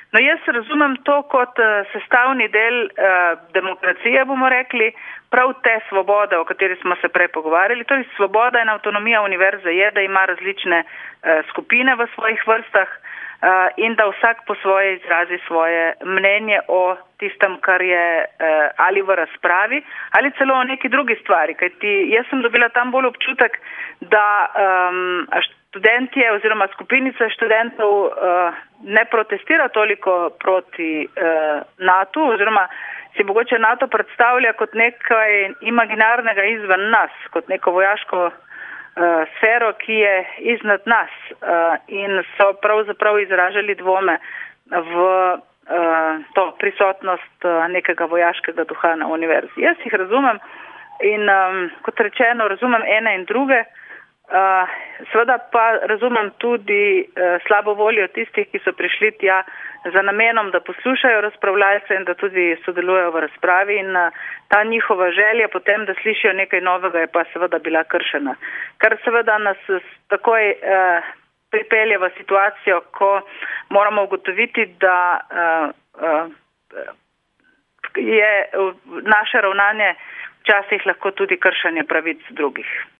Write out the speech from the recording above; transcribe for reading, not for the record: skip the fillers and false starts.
No, jaz razumem to kot sestavni del demokracije, bomo rekli, prav te svobode, o kateri smo se prej pogovarjali. Torej, svoboda in avtonomija univerze je, da ima različne skupine v svojih vrstah in da vsak po svoje izrazi svoje mnenje o tistem, kar je ali v razpravi, ali celo o neki drugi stvari. Kajti jaz sem dobila tam bolj občutek, da študentje oziroma skupinica študentov ne protestira toliko proti NATO oziroma si mogoče NATO predstavlja kot nekaj imaginarnega izven nas, kot neko vojaško sfero, ki je iznad nas in so pravzaprav izražali dvome v to prisotnost nekega vojaškega duha na univerzi. Jaz jih razumem in kot rečeno razumem ene in druge, seveda pa razumem tudi slabo voljo tistih, ki so prišli tja za namenom, da poslušajo razpravljalce in da tudi sodelujejo v razpravi in ta njihova želja potem, da slišijo nekaj novega, je pa seveda bila kršena. Kar seveda nas takoj pripelje v situacijo, ko moramo ugotoviti, da je naše ravnanje včasih lahko tudi kršenje pravic drugih.